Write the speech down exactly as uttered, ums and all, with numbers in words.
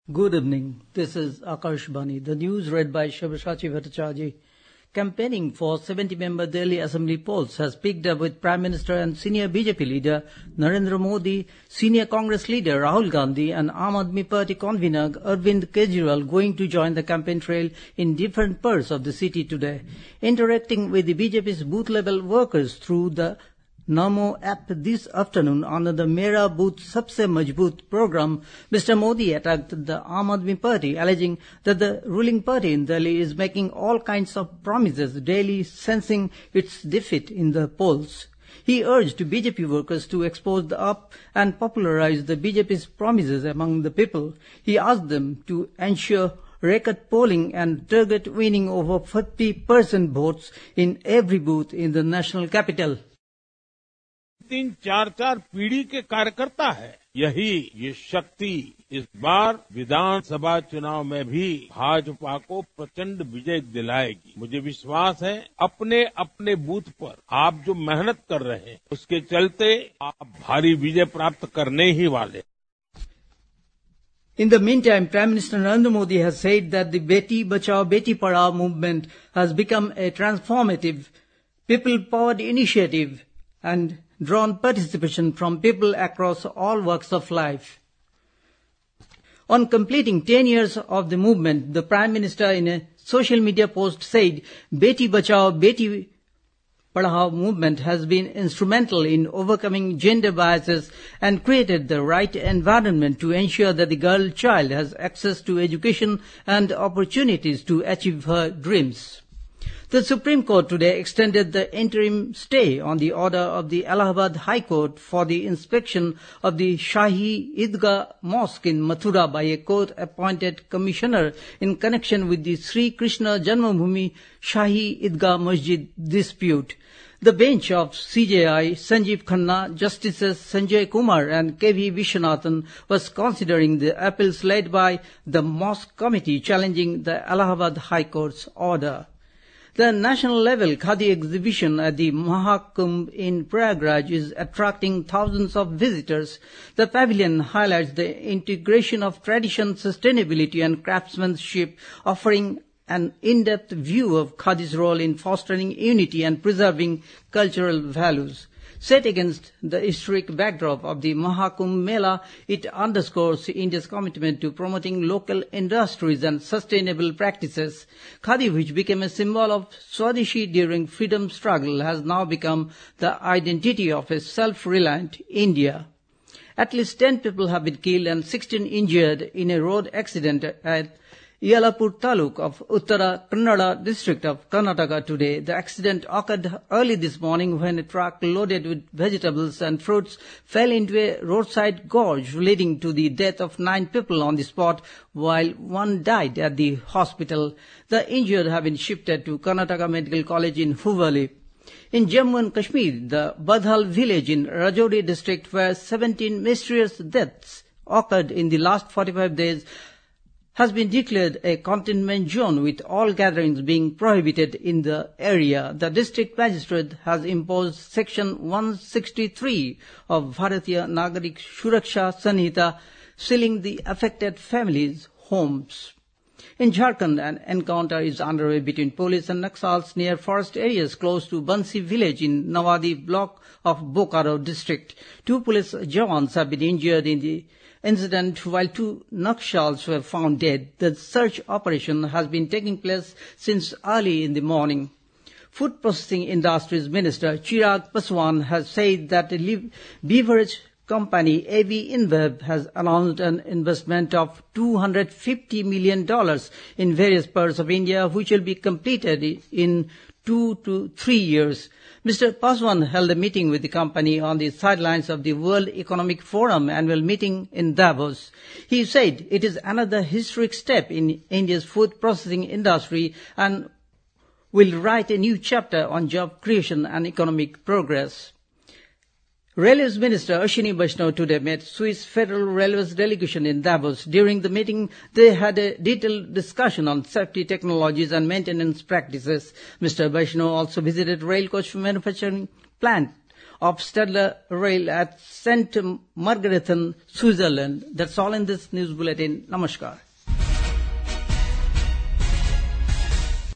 Good evening. This is Akash Bani. The news read by Shivashachi Bhattacharjee. Campaigning for seventy-member Delhi Assembly polls has picked up with Prime Minister and senior B J P leader Narendra Modi, senior Congress leader Rahul Gandhi and Aam Aadmi Party convener Arvind Kejriwal going to join the campaign trail in different parts of the city today. Interacting with the B J P's booth-level workers through the Namo app this afternoon under the Mera Booth Sabse Majboot program, Mister Modi attacked the Aam Aadmi Party, alleging that the ruling party in Delhi is making all kinds of promises daily, sensing its defeat in the polls. He urged B J P workers to expose the up and popularize the B J P's promises among the people. He asked them to ensure record polling and target winning over fifty percent votes in every booth in the national capital. तीन चार चार पीढ़ी के कार्यकर्ता है, यही ये शक्ति इस बार विधानसभा चुनाव में भी भाजपा को प्रचंड विजय दिलाएगी। मुझे विश्वास है अपने अपने बूथ पर आप जो मेहनत कर रहे हैं उसके चलते आप भारी विजय प्राप्त करने ही वाले। In the meantime, Prime Minister Narendra Modi has said that the Beti Bachao Beti Padhao movement has become a transformative, people-powered initiative and drawn participation from people across all walks of life. On completing ten years of the movement, the Prime Minister in a social media post said, Beti Bachao Beti Padhao movement has been instrumental in overcoming gender biases and created the right environment to ensure that the girl child has access to education and opportunities to achieve her dreams. The Supreme Court today extended the interim stay on the order of the Allahabad High Court for the inspection of the Shahi Idgah Mosque in Mathura by a court-appointed commissioner in connection with the Sri Krishna Janmabhoomi Shahi Idgah Masjid dispute. The bench of C J I, Sanjeev Khanna, Justices Sanjay Kumar and K V Vishwanathan was considering the appeals led by the Mosque Committee challenging the Allahabad High Court's order. The national-level Khadi exhibition at the Mahakumbh in Prayagraj is attracting thousands of visitors. The pavilion highlights the integration of tradition, sustainability and craftsmanship, offering an in-depth view of Khadi's role in fostering unity and preserving cultural values. Set against the historic backdrop of the Mahakumbh Mela, it underscores India's commitment to promoting local industries and sustainable practices. Khadi, which became a symbol of Swadeshi during freedom struggle, has now become the identity of a self-reliant India. At least ten people have been killed and sixteen injured in a road accident at Yalapur Taluk of Uttara Kannada district of Karnataka today. The accident occurred early this morning when a truck loaded with vegetables and fruits fell into a roadside gorge, leading to the death of nine people on the spot, while one died at the hospital. The injured have been shifted to Karnataka Medical College in Hubballi. In Jammu and Kashmir, the Badhal village in Rajouri district, where seventeen mysterious deaths occurred in the last forty-five days, has been declared a containment zone with all gatherings being prohibited in the area. The district magistrate has imposed section one sixty-three of Bharatiya Nagarik Suraksha Sanhita, sealing the affected families' homes. In Jharkhand, an encounter is underway between police and Naxals near forest areas close to Bansi village in Nawadi block of Bokaro district. Two police jawans have been injured in the incident, while two Naxals were found dead. The search operation has been taking place since early in the morning. Food Processing Industries Minister Chirag Paswan has said that the beverage company A V InBev has announced an investment of two hundred fifty million dollars in various parts of India, which will be completed in two to three years. Mister Paswan held a meeting with the company on the sidelines of the World Economic Forum annual meeting in Davos. He said it is another historic step in India's food processing industry and will write a new chapter on job creation and economic progress. Railways Minister Ashwini Vaishnaw today met Swiss Federal Railways delegation in Davos. During the meeting, they had a detailed discussion on safety technologies and maintenance practices. Mister Vaishnaw also visited rail coach manufacturing plant of Stadler Rail at Saint Margrethen, Switzerland. That's all in this news bulletin. Namaskar.